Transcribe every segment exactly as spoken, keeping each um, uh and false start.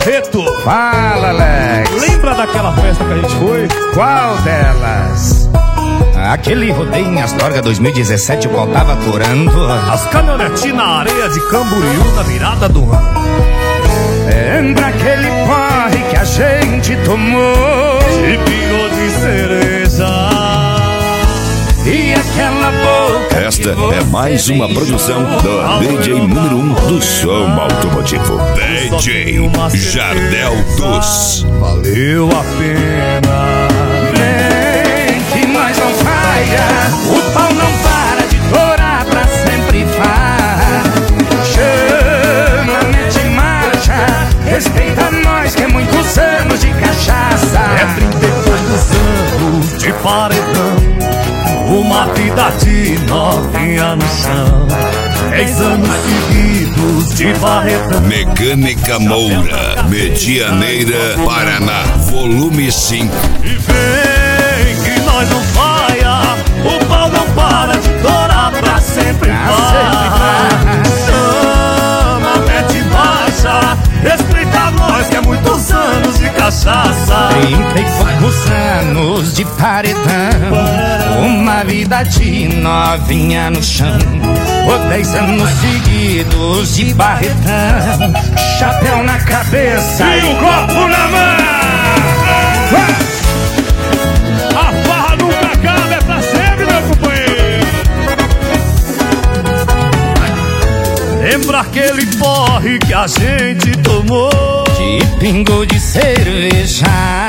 Barreto. Fala, Alex. Lembra daquela festa que a gente foi? Qual delas? Aquele rodeio em Astorga dois mil e dezessete, o qual tava corando as caminhonetinhas na areia de Camboriú na virada do ano. Lembra aquele porre que a gente tomou de pingo de cereja e aquela boca. Esta é mais uma produção da D J número um do som automotivo, D J Jardel dos. Valeu a pena. Vem que nós não falha, o pau não para de torar, pra sempre faz. Chama, mete marcha, respeita nós que é muitos anos de cachaça. É trinta e poucos anos de paredão, uma vida de novinha no chão, dez anos seguidos de barretão. Mecânica Moura, Medianeira, Paraná, volume cinco. E vem que nós não falha, o pau não para de torar, pra sempre vai. Chama, mete marcha, respeita nós que é muitos anos de cachaça. Trinta e poucos anos de paredão, uma vida de novinha no chão, ou dez anos seguidos de barretão, chapéu na cabeça e um copo na mão. A farra nunca acaba, é pra sempre, meu companheiro. Lembra aquele porre que a gente tomou de pingo de cerveja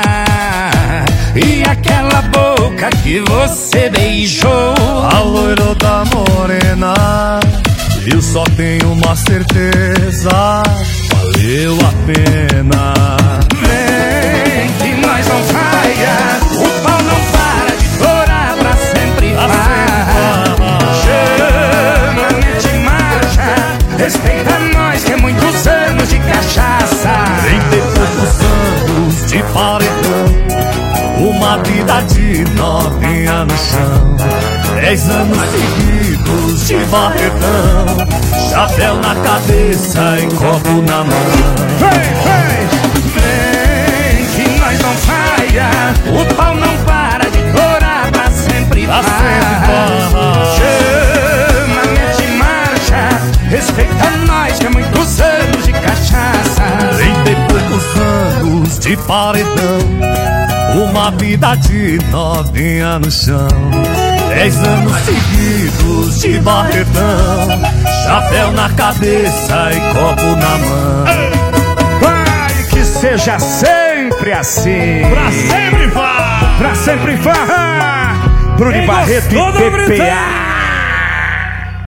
e aquela boca que você beijou, a loira da morena. Eu só tenho uma certeza, valeu a pena. Vem que nós não falha, o pau não para de torar, pra sempre vai. Chama, mete marcha, respeita nós que é muitos anos de cachaça. Trinta e poucos anos de paredão, uma vida de novinha no chão, dez anos seguidos de barretão, chapéu na cabeça e copo na mão. Vem, vem, vem que nós não falha, o pau não para de torar, pra sempre vai. Chama, mete marcha, respeita nós que é muitos anos de cachaça. Trinta e poucos anos de paredão, uma vida de novinha no chão, dez anos seguidos de barretão, chapéu na cabeça e copo na mão. Vai que seja sempre assim, pra sempre vai, pra sempre vai. Bruno Barreto e P P A.